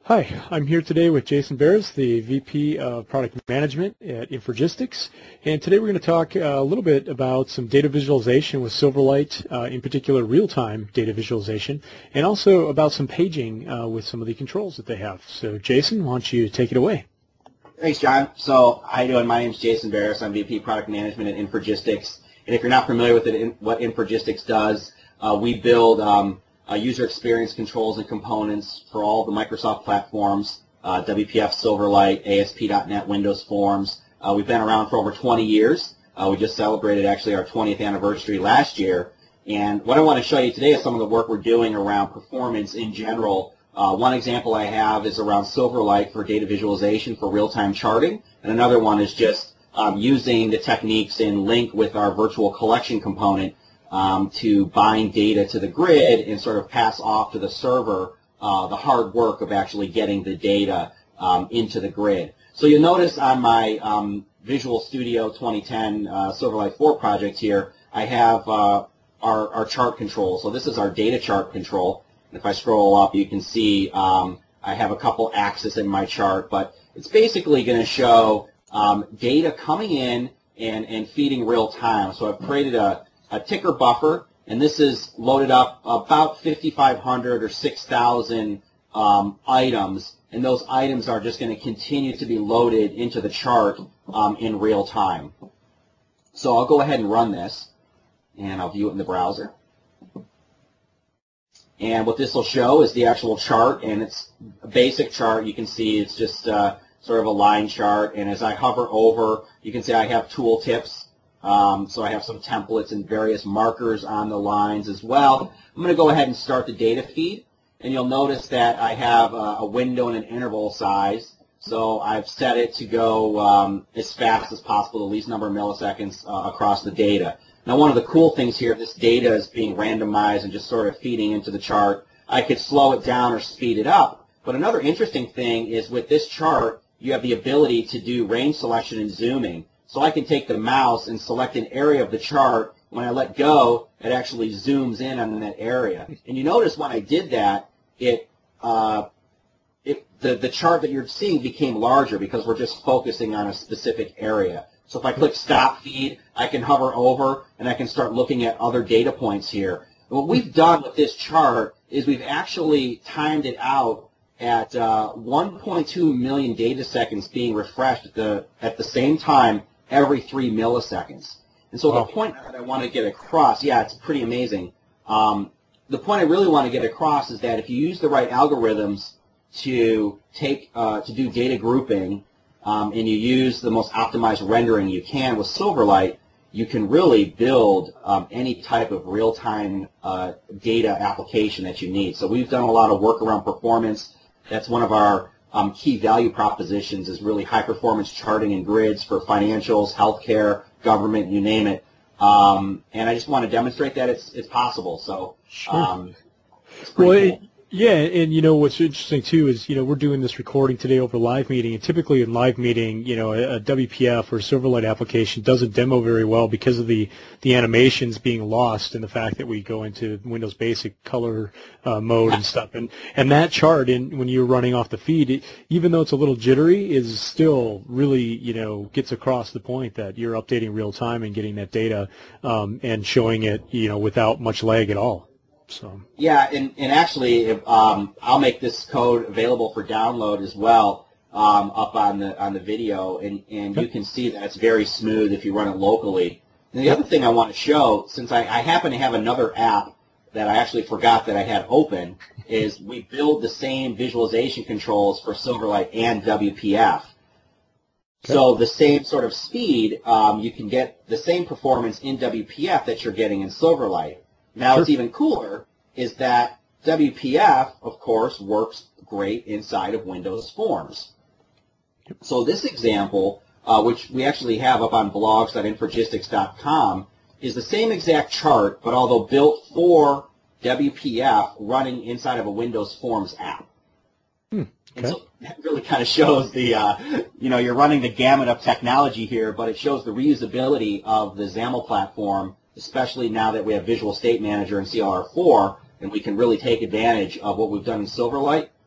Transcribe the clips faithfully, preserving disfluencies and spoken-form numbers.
Hi, I'm here today with Jason Bears, the V P of Product Management at Infragistics, and today we're going to talk uh, a little bit about some data visualization with Silverlight, uh, in particular real-time data visualization, and also about some paging uh, with some of the controls that they have. So Jason, why don't you take it away? Thanks, John. So how you doing? My name is Jason Bears. I'm V P Product Management at Infragistics, and if you're not familiar with it, what Infragistics does, uh, we build um, Uh, user experience controls and components for all the Microsoft platforms, uh, W P F, Silverlight, A S P dot net, Windows Forms. Uh, we've been around for over twenty years. Uh, we just celebrated actually our twentieth anniversary last year. And what I want to show you today is some of the work we're doing around performance in general. Uh, one example I have is around Silverlight for data visualization for real-time charting. And another one is just um, using the techniques in Link with our virtual collection component Um, to bind data to the grid and sort of pass off to the server uh, the hard work of actually getting the data um, into the grid. So you'll notice on my um, Visual Studio twenty ten uh, Silverlight four project here, I have uh, our, our chart control. So this is our data chart control. And if I scroll up, you can see um, I have a couple axes in my chart, but it's basically going to show um, data coming in and, and feeding real time. So I've created a a ticker buffer, and this is loaded up about fifty-five hundred or six thousand um, items, and those items are just going to continue to be loaded into the chart um, in real time. So I'll go ahead and run this, and I'll view it in the browser. And what this will show is the actual chart, and it's a basic chart. You can see it's just uh, sort of a line chart, and as I hover over, you can see I have tool tips. Um, so I have some templates and various markers on the lines as well. I'm going to go ahead and start the data feed, and you'll notice that I have a, a window and an interval size. So I've set it to go um, as fast as possible, the least number of milliseconds uh, across the data. Now, one of the cool things here, this data is being randomized and just sort of feeding into the chart. I could slow it down or speed it up. But another interesting thing is with this chart, you have the ability to do range selection and zooming. So I can take the mouse and select an area of the chart. When I let go, it actually zooms in on that area. And you notice when I did that, it, uh, it the, the chart that you're seeing became larger because we're just focusing on a specific area. So if I click Stop Feed, I can hover over, and I can start looking at other data points here. And what we've done with this chart is we've actually timed it out at uh, one point two million data seconds being refreshed at the, at the same time every three milliseconds. And so wow. The point that I want to get across, yeah, it's pretty amazing. Um, the point I really want to get across is that if you use the right algorithms to take uh, to do data grouping, um, and you use the most optimized rendering you can with Silverlight, you can really build um, any type of real-time uh, data application that you need. So we've done a lot of work around performance. That's one of our Um, key value propositions is really high-performance charting and grids for financials, healthcare, government, you name it. Um, and I just want to demonstrate that it's it's possible. So, um, it's pretty well, cool. It, yeah, and you know what's interesting too is you know we're doing this recording today over live meeting, and typically in live meeting, you know, a, a W P F or Silverlight application doesn't demo very well because of the the animations being lost and the fact that we go into Windows Basic color uh, mode and stuff, and and that chart in when you're running off the feed, it, even though it's a little jittery, is still really you know gets across the point that you're updating real time and getting that data um, and showing it you know without much lag at all. So. Yeah, and, and actually, if, um, I'll make this code available for download as well um, up on the on the video, and, and you can see that it's very smooth if you run it locally. And the other thing I want to show, since I, I happen to have another app that I actually forgot that I had open, is we build the same visualization controls for Silverlight and W P F. Okay. So the same sort of speed, um, you can get the same performance in W P F that you're getting in Silverlight. Now, sure. What's even cooler is that W P F, of course, works great inside of Windows Forms. Yep. So this example, uh, which we actually have up on blogs dot infragistics dot com, is the same exact chart, but although built for W P F, running inside of a Windows Forms app. Hmm. Okay. And so that really kind of shows the, uh, you know, you're running the gamut of technology here, but it shows the reusability of the XAML platform, especially now that we have Visual State Manager and C L R four, and we can really take advantage of what we've done in Silverlight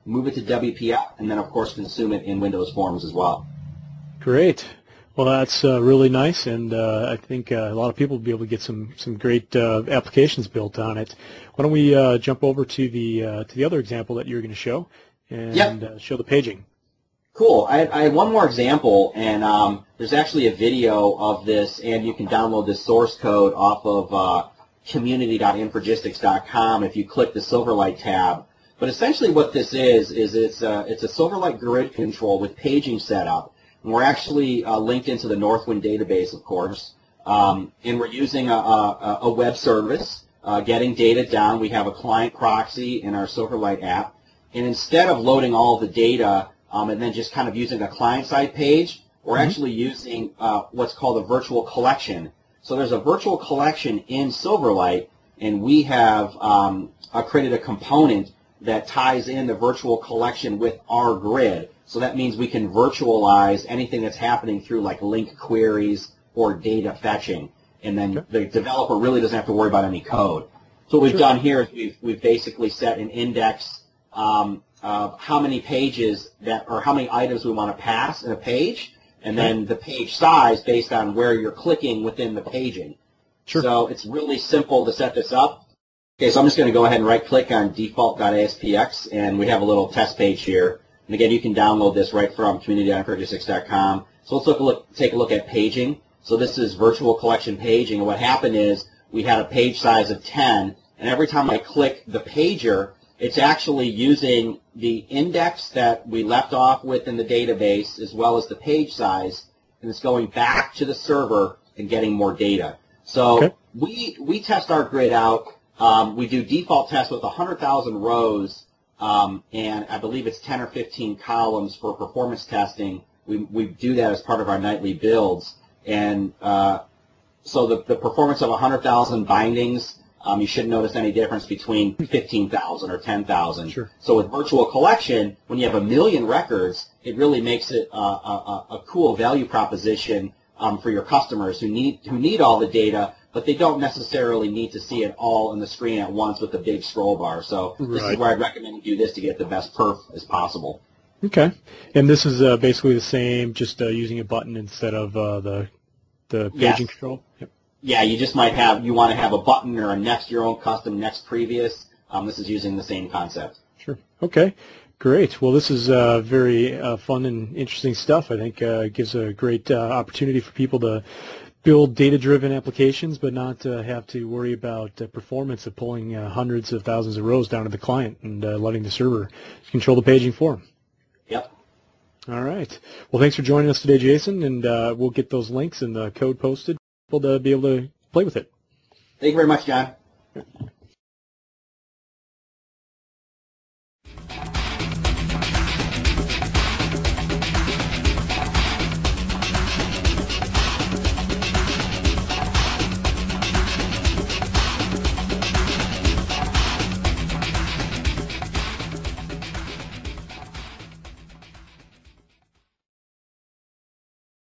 move it to W P F, and then, of course, consume it in Windows Forms as well. Great. Well, that's uh, really nice, and uh, I think uh, a lot of people will be able to get some some great uh, applications built on it. Why don't we uh, jump over to the uh, to the other example that you're going to show, and Yep. uh, show the paging. Cool. I, I have one more example, and um, there's actually a video of this, and you can download this source code off of uh, community dot infragistics dot com if you click the Silverlight tab. But essentially, what this is is it's a, it's a Silverlight grid control with paging set up. And we're actually uh, linked into the Northwind database, of course, um, and we're using a, a, a web service, uh, getting data down. We have a client proxy in our Silverlight app, and instead of loading all of the data um, and then just kind of using a client-side page, we're mm-hmm. actually using uh, what's called a virtual collection. So there's a virtual collection in Silverlight, and we have um, uh, created a component that ties in the virtual collection with our grid. So that means we can virtualize anything that's happening through like link queries or data fetching. And then okay. the developer really doesn't have to worry about any code. So what we've sure. done here is we've, we've basically set an index um, of how many pages that, or how many items we want to pass in a page, and okay. then the page size based on where you're clicking within the paging. Sure. So it's really simple to set this up. Okay, so I'm just going to go ahead and right-click on default dot A S P X, and we have a little test page here. And again, you can download this right from community dot infragistics dot com. So let's look, look, take a look at paging. So this is virtual collection paging. And what happened is we had a page size of ten, and every time I click the pager, it's actually using the index that we left off with in the database as well as the page size, and it's going back to the server and getting more data. So okay. we, we test our grid out. Um, we do default tests with one hundred thousand rows. Um, and I believe it's ten or fifteen columns for performance testing. We, we do that as part of our nightly builds. And uh, so the, the performance of one hundred thousand bindings, um, you shouldn't notice any difference between fifteen thousand or ten thousand. Sure. So with virtual collection, when you have a million records, it really makes it uh, a, a cool value proposition um, for your customers who need, who need all the data, but they don't necessarily need to see it all on the screen at once with a big scroll bar. So this right. is where I'd recommend you do this to get the best perf as possible. Okay. And this is uh, basically the same, just uh, using a button instead of uh, the the paging yes. control? Yep. Yeah, you just might have, you want to have a button or a next your own custom, next previous. Um, this is using the same concept. Sure. Okay. Great. Well, this is uh, very uh, fun and interesting stuff. I think uh, it gives a great uh, opportunity for people to build data-driven applications, but not uh, have to worry about uh, performance of pulling uh, hundreds of thousands of rows down to the client and uh, letting the server control the paging for them. Yep. All right. Well, thanks for joining us today, Jason, and uh, we'll get those links and the code posted for people to be able to play with it. Thank you very much, John.